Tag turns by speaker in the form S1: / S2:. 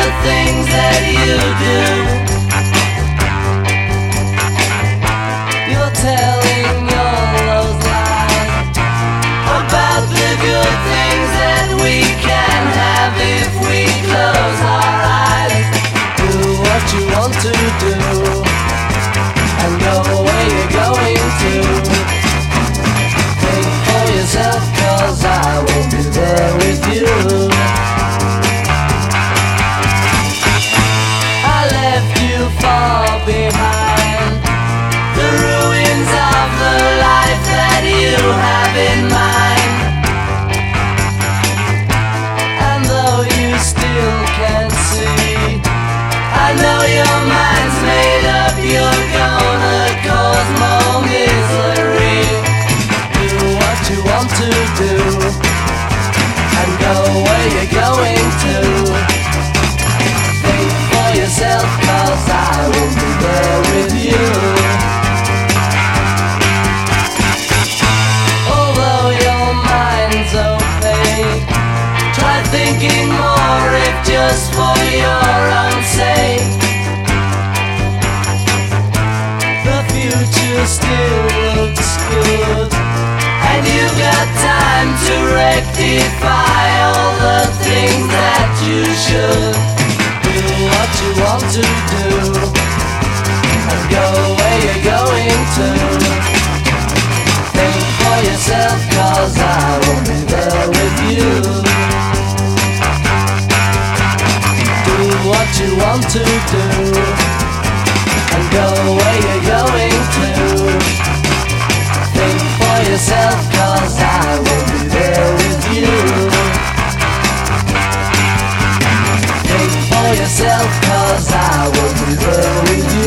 S1: things that you do. You're telling all those lies about the good things that we can have if we close our eyes. Do what you want to do and go where you're going to. Think for yourself, 'cause I won't be there with you. I left you far behind, the ruins of the life that you have in mind. And though you still can't see, I know your mind's made up, you're gonna cause more misery. Do what you want to do and go where you're going to. Think for yourself, 'cause I won't be there with you. Although your mind's opaque, try thinking more if just for your own sake. The future still looks good, and you've got time to rectify all the things that you should. Do what you want to do and go where you're going to. Think for yourself, 'cause I won't be there with you. Do what you want to do and go where you're going to. Think for yourself, 'cause I won't be there with you. Think for yourself, 'cause I won't be there with you.